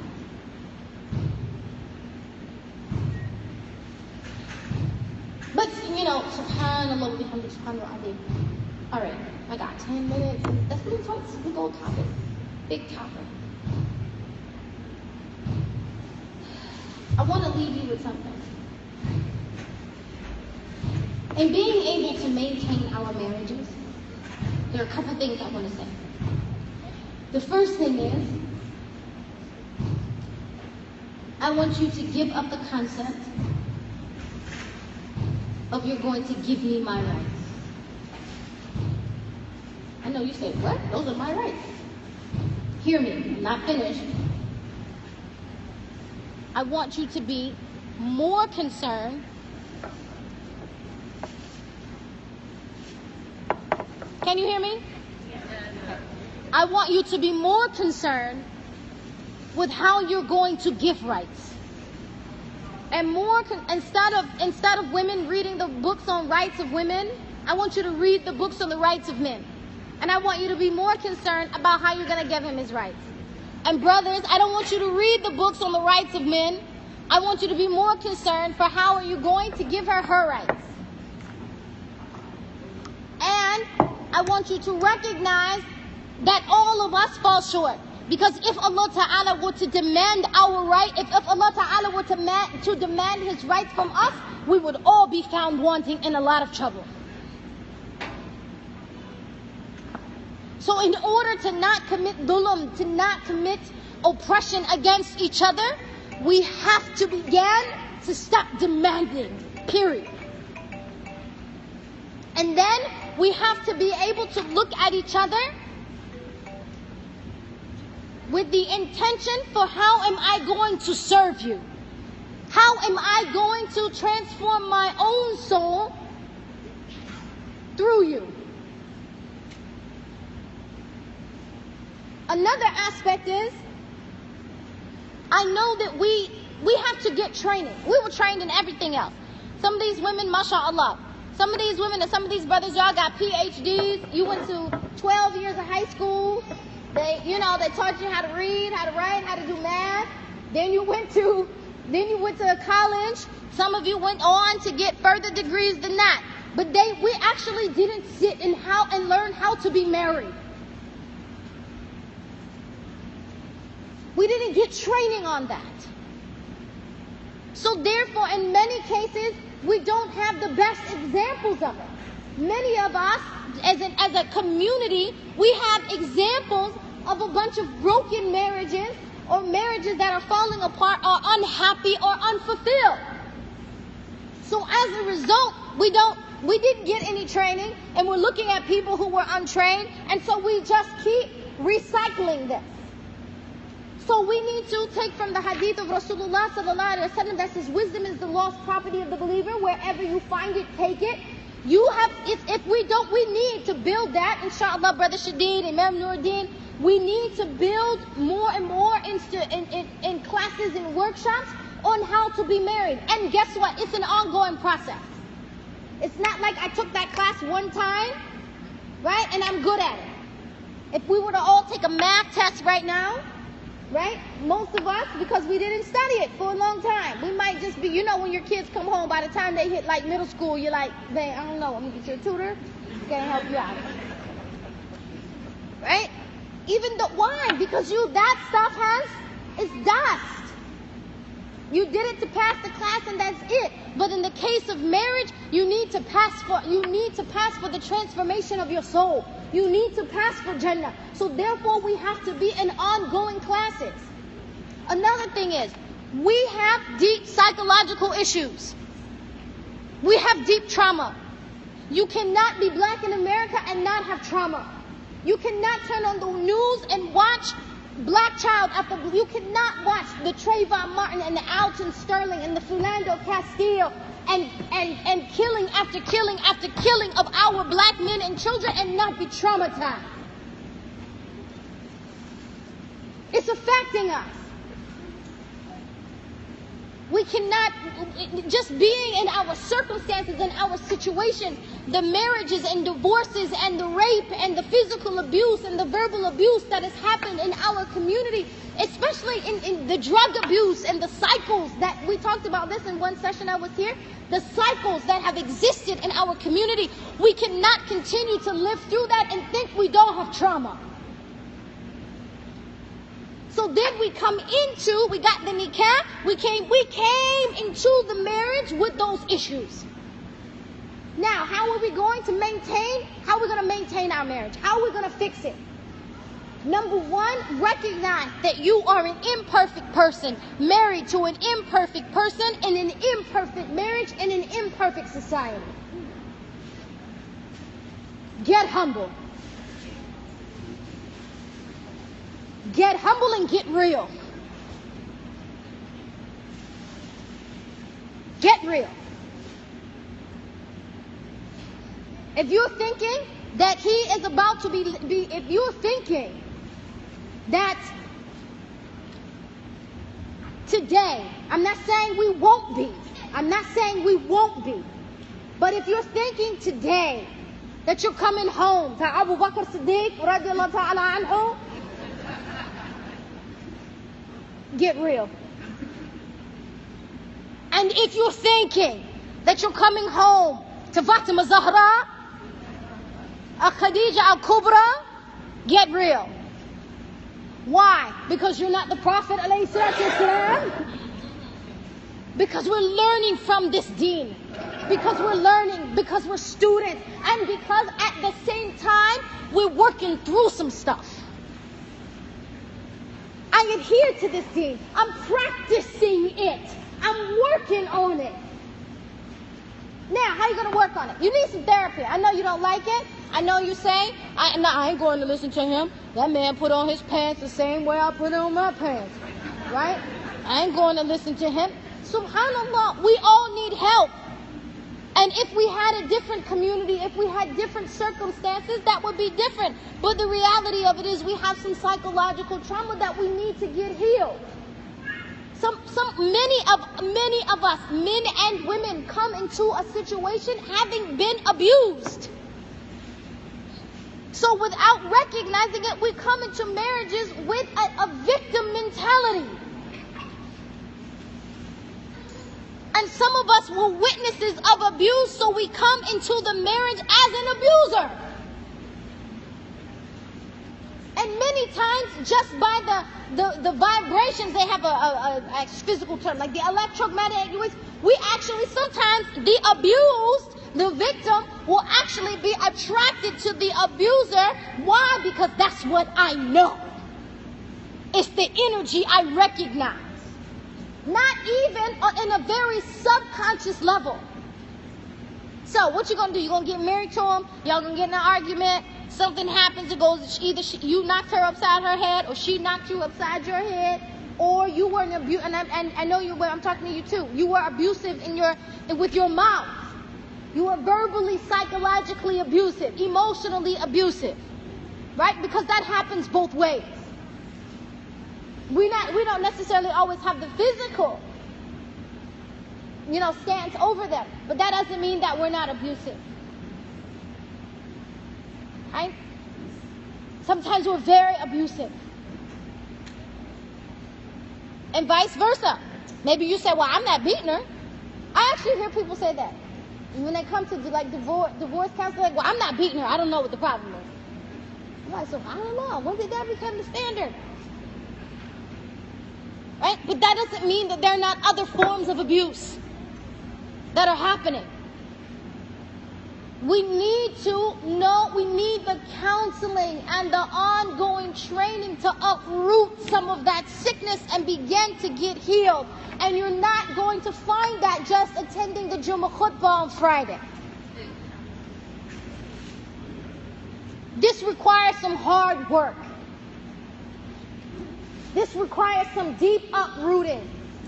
But, you know, subhanallah, subhanallah. All right, I got ten minutes. Let's move towards the gold topic. Big topic. I want to leave you with something. In being able to maintain our marriages, there are a couple things I want to say. The first thing is, I want you to give up the concept of you're going to give me my rights. I know you say, what? Those are my rights. Hear me, I'm not finished. I want you to be more concerned. Can you hear me? I want you to be more concerned with how you're going to give rights. And more, con- instead of instead of women reading the books on rights of women, I want you to read the books on the rights of men. And I want you to be more concerned about how you're going to give him his rights. And brothers, I don't want you to read the books on the rights of men. I want you to be more concerned for how are you going to give her her rights. And I want you to recognize that all of us fall short. Because if Allah Ta'ala were to demand our right, if, if Allah Ta'ala were to, ma- to demand his rights from us, we would all be found wanting in a lot of trouble. So in order to not commit dhulm, to not commit oppression against each other, we have to begin to stop demanding, period. And then we have to be able to look at each other with the intention for how am I going to serve you? How am I going to transform my own soul through you? Another aspect is, I know that we we have to get training. We were trained in everything else. Some of these women, mashallah, some of these women and some of these brothers, y'all got P H Ds. You went to twelve years of high school. They, you know, they taught you how to read, how to write, how to do math. Then you went to, then you went to college. Some of you went on to get further degrees than that. But they, we actually didn't sit and how and learn how to be married. We didn't get training on that. So therefore, in many cases, we don't have the best examples of it. Many of us, as an as a community, we have examples of a bunch of broken marriages or marriages that are falling apart or unhappy or unfulfilled. So as a result, we don't we didn't get any training, and we're looking at people who were untrained, and so we just keep recycling this. So we need to take from the hadith of Rasulullah sallallahu alaihi wasallam that says wisdom is the lost property of the believer. Wherever you find it, take it. You have, if, if we don't, we need to build that, inshallah, Brother Shadid, Imam Nuruddin, we need to build more and more into, in, in, in classes and workshops on how to be married. And guess what? It's an ongoing process. It's not like I took that class one time, right, and I'm good at it. If we were to all take a math test right now, right, most of us, because we didn't study it for a long time, we might just be, you know, when your kids come home, by the time they hit like middle school, you're like, dang, I don't know, I'm gonna get you a tutor, can't help you out, right? Even though, why? Because you, that stuff has, it's dust. You did it to pass the class and that's it. But in the case of marriage, you need to pass for, you need to pass for the transformation of your soul. You need to pass for Jannah. So therefore, we have to be in ongoing classes. Another thing is, we have deep psychological issues. We have deep trauma. You cannot be black in America and not have trauma. You cannot turn on the news and watch Black Child after, you cannot watch the Trayvon Martin and the Alton Sterling and the Philando Castile and, and, and killing after killing after killing of our black men and children and not be traumatized. It's affecting us. We cannot, just being in our circumstances and our situations, the marriages and divorces and the rape and the physical abuse and the verbal abuse that has happened in our community, especially in, in the drug abuse and the cycles that we talked about this in one session I was here, the cycles that have existed in our community. We cannot continue to live through that and think we don't have trauma. So then we come into, we got the nikah, we came, we came into the marriage with those issues. Now, how are we going to maintain, how are we going to maintain our marriage? How are we going to fix it? Number one, recognize that you are an imperfect person, married to an imperfect person in an imperfect marriage in an imperfect society. Get humble. Get humble and get real. Get real. If you're thinking that he is about to be, be if you're thinking that today, I'm not saying we won't be, I'm not saying we won't be, but if you're thinking today that you're coming home to Abu Bakr Siddiq radiallahu ta'ala anhu, get real. And if you're thinking that you're coming home to Fatima Zahra, a Khadija al-Kubra, get real. Why? Because you're not the Prophet alayhi salatu wasalam. Because we're learning from this deen. Because we're learning, because we're students, and because at the same time we're working through some stuff. I adhere to this deen. I'm practicing it. I'm working on it. Now, how are you going to work on it? You need some therapy. I know you don't like it. I know you say, I, no, I ain't going to listen to him. That man put on his pants the same way I put on my pants. Right? I ain't going to listen to him. SubhanAllah, we all need help. And if we had a different community, if we had different circumstances, that would be different. But the reality of it is we have some psychological trauma that we need to get healed. Some, some, many of, many of us, men and women, come into a situation having been abused. So without recognizing it, we come into marriages with a, a victim mentality. And some of us were witnesses of abuse, so we come into the marriage as an abuser. And many times, just by the, the, the vibrations, they have a, a, a, a physical term, like the electromagnetic waves, we actually sometimes, the abused, the victim, will actually be attracted to the abuser. Why? Because that's what I know. It's the energy I recognize. Not even in a very subconscious level. So what you gonna do? You gonna get married to him? Y'all gonna get in an argument? Something happens. It goes either she, you knocked her upside her head, or she knocked you upside your head, or you were an abu- and I, and I know you were. I'm talking to you too. You were abusive in your with your mouth. You were verbally, psychologically abusive, emotionally abusive, right? Because that happens both ways. We not we don't necessarily always have the physical, you know, stance over them, but that doesn't mean that we're not abusive. Right? Sometimes we're very abusive. And vice versa. Maybe you say, well, I'm not beating her. I actually hear people say that. And when they come to like divorce, divorce counseling, like, well, I'm not beating her. I don't know what the problem is. I'm like, so I don't know. When did that become the standard? Right? But that doesn't mean that there are not other forms of abuse that are happening. We need to know, we need the counseling and the ongoing training to uproot some of that sickness and begin to get healed. And you're not going to find that just attending the Jummah khutbah on Friday. This requires some hard work. This requires some deep uprooting.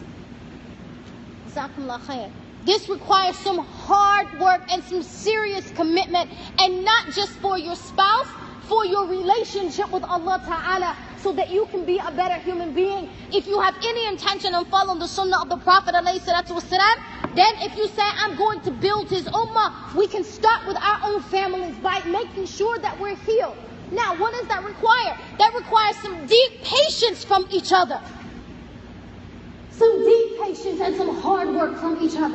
This requires some hard work and some serious commitment, and not just for your spouse, for your relationship with Allah Ta'ala. so that you can be a better human being. If you have any intention of following the sunnah of the Prophet ﷺ, then if you say, I'm going to build his ummah, we can start with our own families by making sure that we're healed. Now, what does that require? That requires some deep patience from each other. Some deep patience and some hard work from each other.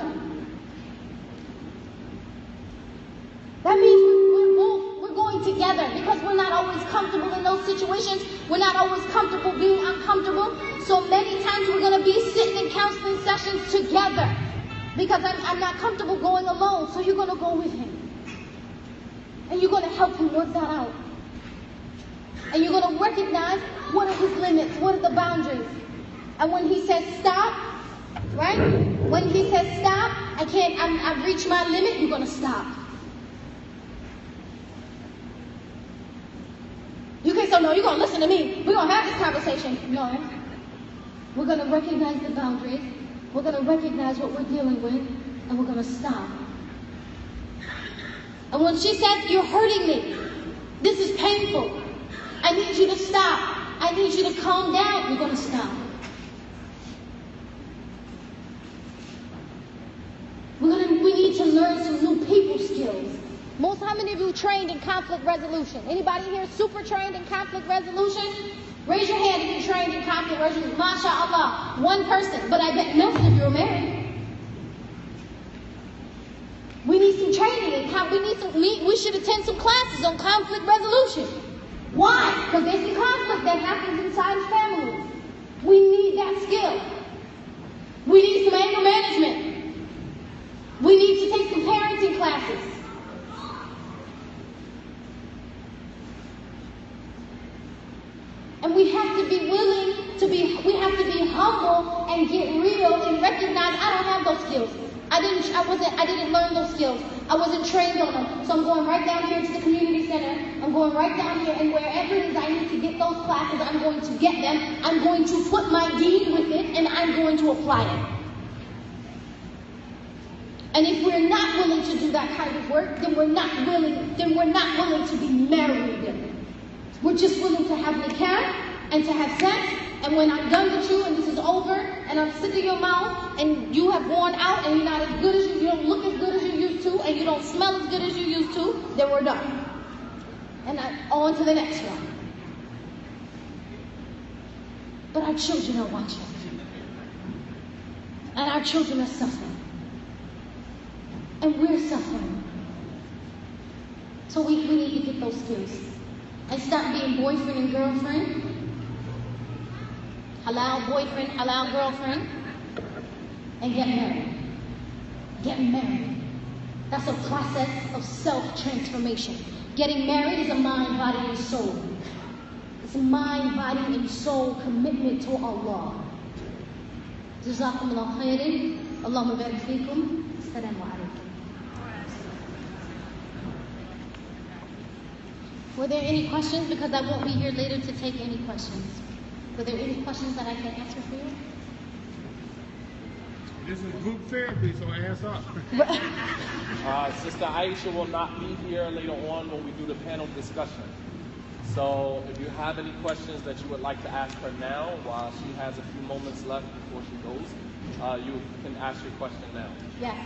That means we're, we're, we're going together because we're not always comfortable in those situations. We're not always comfortable being uncomfortable. So many times we're going to be sitting in counseling sessions together because I'm, I'm not comfortable going alone. So you're going to go with him. And you're going to help him work that out. And you're going to recognize what are his limits, what are the boundaries. And when he says stop, right? When he says stop, I can't, I'm, I've reached my limit, you're going to stop. You can't say, no, you're going to listen to me. We're going to have this conversation. No. We're going to recognize the boundaries. We're going to recognize what we're dealing with. And we're going to stop. And when she says, you're hurting me, this is painful, I need you to stop, I need you to calm down, you're going to stop. We're gonna, we need to learn some new people skills. Most, how many of you trained in conflict resolution? Anybody here super trained in conflict resolution? Raise your hand if you're trained in conflict resolution. MashaAllah, one person. But I bet most of you are married. We need some training in conflict. We need some. We, we should attend some classes on conflict resolution. Why? Because there's some conflict that happens inside families. We need that skill. We need some anger management. We need to take some parenting classes. And we have to be willing to be, we have to be humble and get real and recognize I don't have those skills. I didn't, I wasn't, I didn't learn those skills. I wasn't trained on them. So I'm going right down here to the community center. I'm going right down here, and wherever it is I need to get those classes, I'm going to get them. I'm going to put my deed with it, and I'm going to apply it. And if we're not willing to do that kind of work, then we're not willing, then we're not willing to be married. We're just willing to have nikah and to have sex, and when I'm done with you and this is over, and I'm sick of your mouth, and you have worn out, and you're not as good as you, you don't look as good as you used to, and you don't smell as good as you used to, then we're done. And I, on to the next one. But our children are watching. And our children are suffering. And we're suffering. So we, we need to get those skills. And stop being boyfriend and girlfriend. Halal boyfriend, halal girlfriend. And get married. Get married. That's a process of self-transformation. Getting married is a mind, body, and soul. It's a mind, body, and soul commitment to Allah. Jazakumullah khairin. Allahumma barik feekum. Assalamu alaikum. Were there any questions? Because I won't be here later to take any questions. Were there any questions that I can answer for you? This is group therapy, so ass up. Uh, Sister Aisha will not be here later on when we do the panel discussion. So if you have any questions that you would like to ask her now, while she has a few moments left before she goes, uh, you can ask your question now. Yes.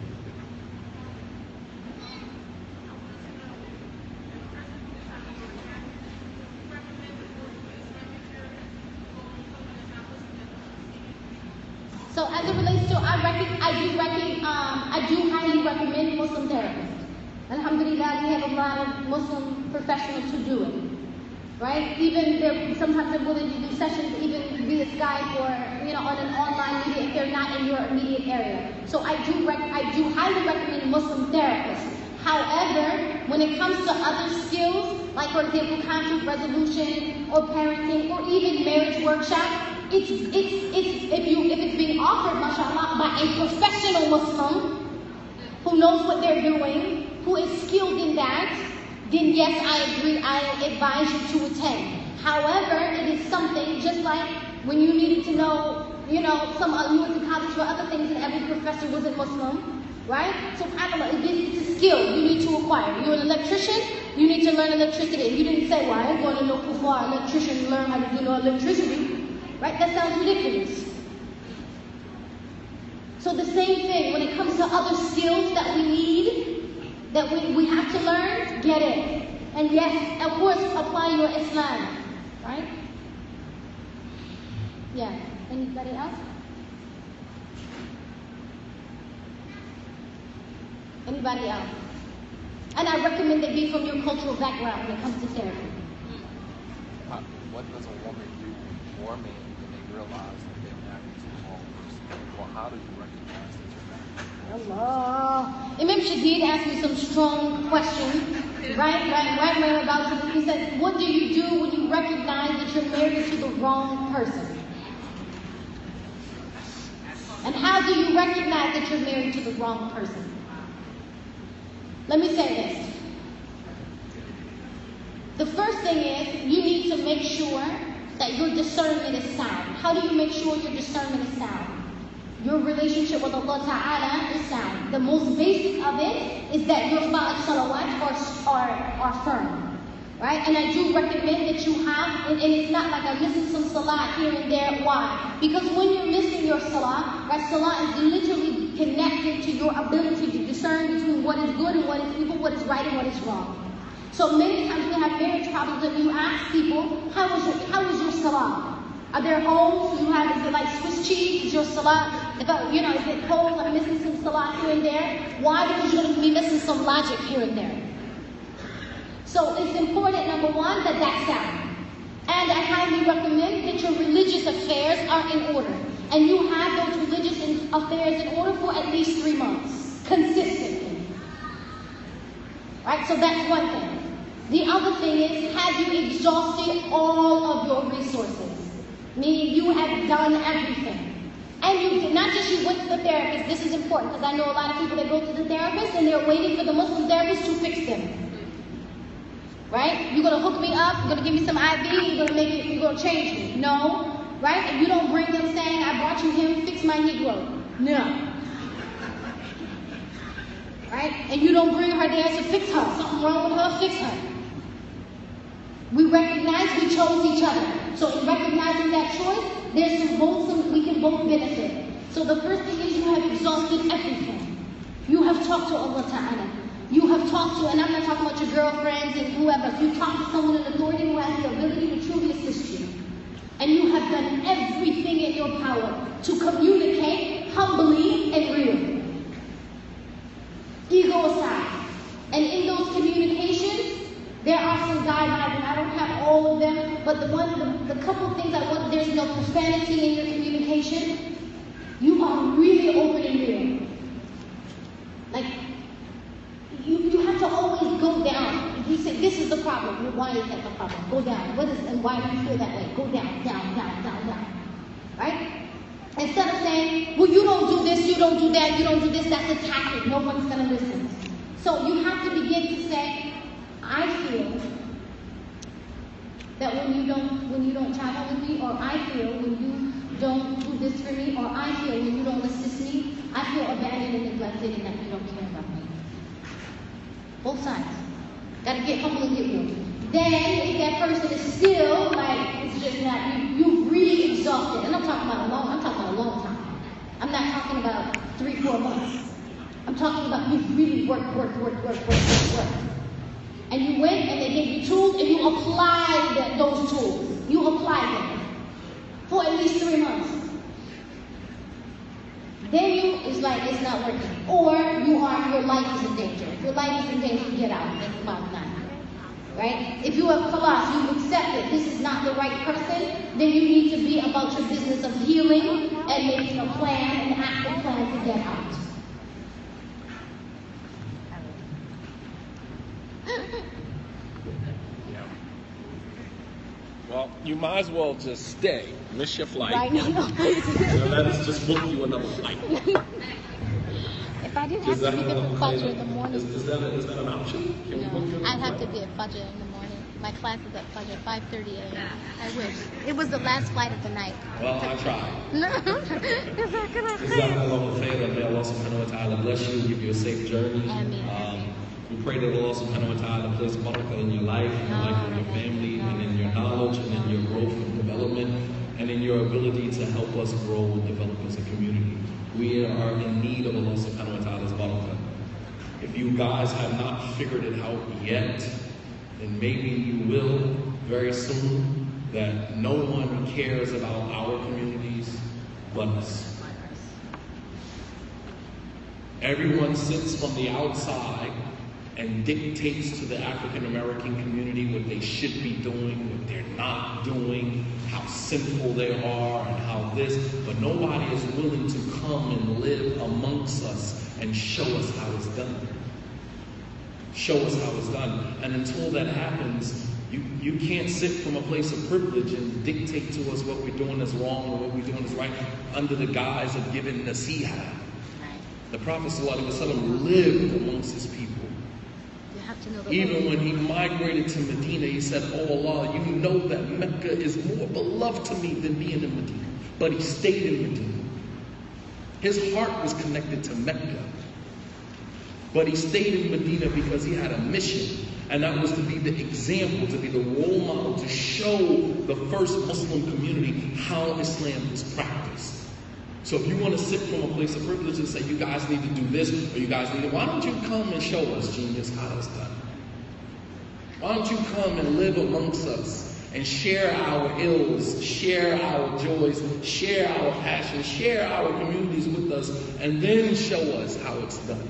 So as it relates to, I reckon, I do reckon, um, I do highly recommend Muslim therapists. Alhamdulillah, we have a lot of Muslim professionals who do it, right? Even they're, sometimes they're willing to do sessions even via Skype or, you know, on an online media if they're not in your immediate area. So I do, rec I do highly recommend Muslim therapists. However, when it comes to other skills, like for example, conflict resolution or parenting or even marriage workshops, It's, it's, it's, if, you, if it's being offered, mashallah, by a professional Muslim who knows what they're doing, who is skilled in that, then yes, I agree, I advise you to attend. However, it is something just like when you needed to know, you know, some uh, you went to college for other things and every professor wasn't Muslim, right? So, subhanAllah, it's a skill. You need to choir. You're an electrician, you need to learn electricity. And you didn't say, well, I ain't going to no kuffar electrician to learn how to do no electricity. Right? That sounds ridiculous. So the same thing, when it comes to other skills that we need, that we, we have to learn, get it. And yes, of course, apply your Islam. Right? Yeah. Anybody else? Anybody else? And I recommend they be from your cultural background when it comes to therapy. Uh, what does a woman do or man when they realize that they're married to the wrong person? Or how do you recognize that you're married? Allah. Imam Shadid asked me some strong questions, right? Right, right, right about it. He said, what do you do when you recognize that you're married to the wrong person? And how do you recognize that you're married to the wrong person? Let me say this. The first thing is, you need to make sure that your discernment is sound. How do you make sure your discernment is sound? Your relationship with Allah Ta'ala is sound. The most basic of it is that your five salawat are, are, are firm. Right? And I do recommend that you have, and, and it's not like I'm missing some salah here and there. Why? Because when you're missing your salah, right, salah is literally connected to your ability to discern between what is good and what is evil, what is right and what is wrong. So many times we have marriage problems and you ask people, how is your, how is your salah? Are there holes you have? Is it like Swiss cheese? Is your salah, if I, you know, is it holes? I'm missing some salah here and there. Why? Because you're going to be missing some logic here and there. So it's important, number one, that that's sound. And I highly recommend that your religious affairs are in order. And you have those religious affairs in order for at least three months, consistently. Right? So that's one thing. The other thing is, have you exhausted all of your resources? Meaning you have done everything. And you did, not just you went to the therapist. This is important because I know a lot of people that go to the therapist and they're waiting for the Muslim therapist to fix them. Right? You're going to hook me up, you're going to give me some I V, you're going to make it, you're going to change me. No. Right? And you don't bring them saying, I brought you him, fix my Negro. No. Right? And you don't bring her there to fix her. Something wrong with her, fix her. We recognize we chose each other. So in recognizing that choice, there's some both some we can both benefit. So the first thing is you have exhausted everything. You have talked to Allah Ta'ala. You have talked to, and I'm not talking about your girlfriends and whoever, you've talked to someone in authority who has the ability to truly assist you. And you have done everything in your power to communicate humbly and real. Ego aside. And in those communications, there are some guidelines, and I don't have all of them, but the one, the, the couple things I want, there's no profanity in your communication. You are really open and real. Like, You, you have to always go down. If you say, this is the problem, well, why is that the problem? Go down. What is, and why do you feel that way? Go down, down, down, down, down. Right? Instead of saying, well, you don't do this, you don't do that, you don't do this, that's a tactic. No one's going to listen. So you have to begin to say, I feel that when you don't, when you don't travel with me, or I feel when you don't do this for me, or I feel when you don't assist me, I feel abandoned and neglected and that you don't care about me. Both sides. Gotta get humble and get real. Then, if that person is still like, it's just not, you, you've really exhausted, and I'm talking about a long, I'm talking about a long time. I'm not talking about three, four months. I'm talking about you've really worked, worked, worked, worked, worked, worked, worked. And you went and they gave you tools and you applied those tools. You applied them for at least three months. Then you, it's like, it's not working. Or you are, your life is in danger. If your life is in danger, get out. That's about nine. Right? If you have khalas, you accept it, this is not the right person, then you need to be about your business of healing and making a plan, an active plan to get out. Well, you might as well just stay, miss your flight. Right? No, no. So let us just book you another flight. If I didn't have to be there for Fajr in the morning. Is, is, that, is that an option? Can No, we book you I'd another have to flight? be at Fajr in the morning. My class is at Fajr, five thirty a m I wish. It was the last flight of the night. Well, I tried. No, it's not gonna Jazakallahu khairan. May Allah subhanahu wa ta'ala bless you, give you a safe journey. Ameen. Um, We pray that Allah subhanahu wa ta'ala place barakah in your life, in the life of your family, and in your knowledge, and in your growth and development, and in your ability to help us grow and develop as a community. We are in need of Allah subhanahu wa ta'ala's barakah. If you guys have not figured it out yet, then maybe you will very soon, that no one cares about our communities but us. Everyone sits from the outside and dictates to the African American community what they should be doing, what they're not doing, how sinful they are, and how this, but nobody is willing to come and live amongst us and show us how it's done. Show us how it's done. And until that happens, you, you can't sit from a place of privilege and dictate to us what we're doing is wrong or what we're doing is right under the guise of giving nasiha. The Prophet ﷺ lived amongst his people. Even when he migrated to Medina, he said, "Oh Allah, you know that Mecca is more beloved to me than being in Medina." But he stayed in Medina. His heart was connected to Mecca. But he stayed in Medina because he had a mission. And that was to be the example, to be the role model, to show the first Muslim community how Islam is practiced. So if you want to sit from a place of privilege and say, you guys need to do this, or you guys need to, why don't you come and show us, genius, how it's done? Why don't you come and live amongst us and share our ills, share our joys, share our passions, share our communities with us, and then show us how it's done.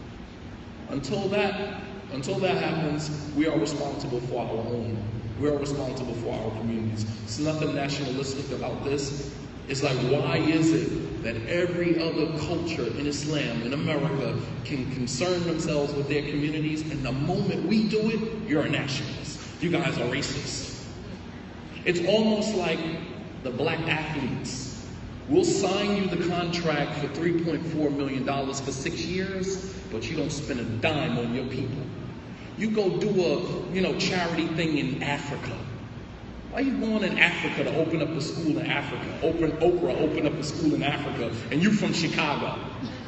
Until that, until that happens, we are responsible for our own. We are responsible for our communities. There's nothing nationalistic about this. It's like, why is it that every other culture in Islam, in America, can concern themselves with their communities, and the moment we do it, you're a nationalist. You guys are racist. It's almost like the black athletes. We'll sign you the contract for three point four million dollars for six years, but you don't spend a dime on your people. You go do a, you know, charity thing in Africa. Why are you going in Africa to open up a school in Africa? Open Oprah, open up a school in Africa, and you from Chicago.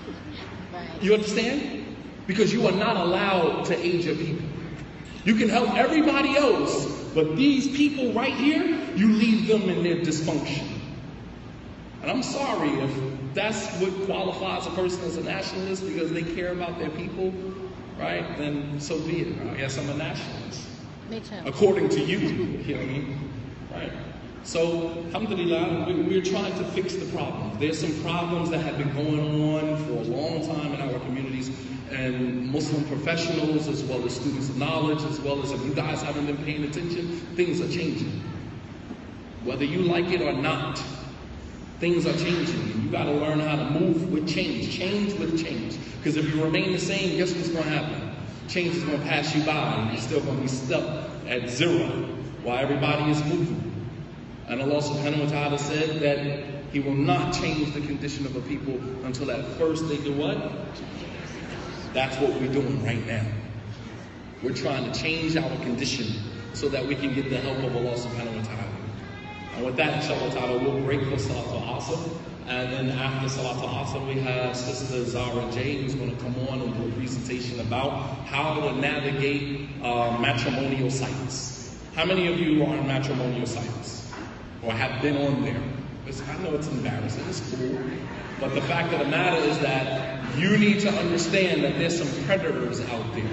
You understand? Because you are not allowed to aid your people. You can help everybody else, but these people right here, you leave them in their dysfunction. And I'm sorry if that's what qualifies a person as a nationalist, because they care about their people, right? Then so be it. I guess I'm a nationalist. Me too. According to you, you know what I mean? Right? So, alhamdulillah, we're trying to fix the problems. There's some problems that have been going on for a long time in our communities, and Muslim professionals, as well as students of knowledge, as well as if you guys haven't been paying attention, things are changing. Whether you like it or not, things are changing. And you got to learn how to move with change. Change with change. Because if you remain the same, guess what's going to happen? Change is going to pass you by, and you're still going to be stuck at zero while everybody is moving. And Allah subhanahu wa ta'ala said that He will not change the condition of a people until at first they do what? That's what we're doing right now. We're trying to change our condition so that we can get the help of Allah subhanahu wa ta'ala. And with that, inshallah ta'ala, we'll break for Salatul Asr. And then after Salatul Asr, we have Sister Zara J, who's going to come on and do a presentation about how to navigate uh, matrimonial sites. How many of you are on matrimonial sites? Or have been on there? It's, I know it's embarrassing, it's cool. But the fact of the matter is that you need to understand that there's some predators out there.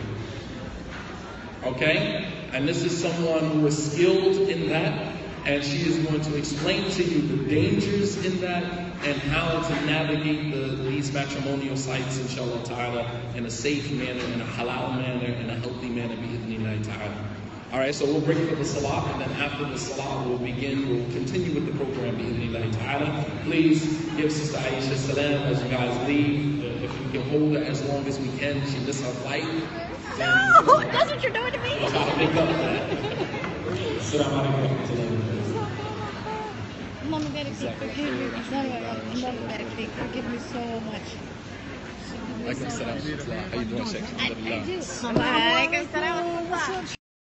Okay? And this is someone who is skilled in that. And she is going to explain to you the dangers in that and how to navigate the, these matrimonial sites, inshallah ta'ala, in a safe manner, in a halal manner, in a healthy manner, bi'idhnillahi ta'ala. All right, so we'll break for the salah, and then after the salah, we'll begin, we'll continue with the program, bi'idhnillahi ta'ala. Please give Sister Aisha salam as you guys leave. Uh, if you can hold her as long as we can, she missed her flight. No, that's what you're doing to me. We'll try to make up for that. Assalamu alaikum. Mama gotta forgive me. Mama gotta forgive me so much. Alaikum salam. How you doing, Sheikh? I, I do. Alaikum salam. What's up,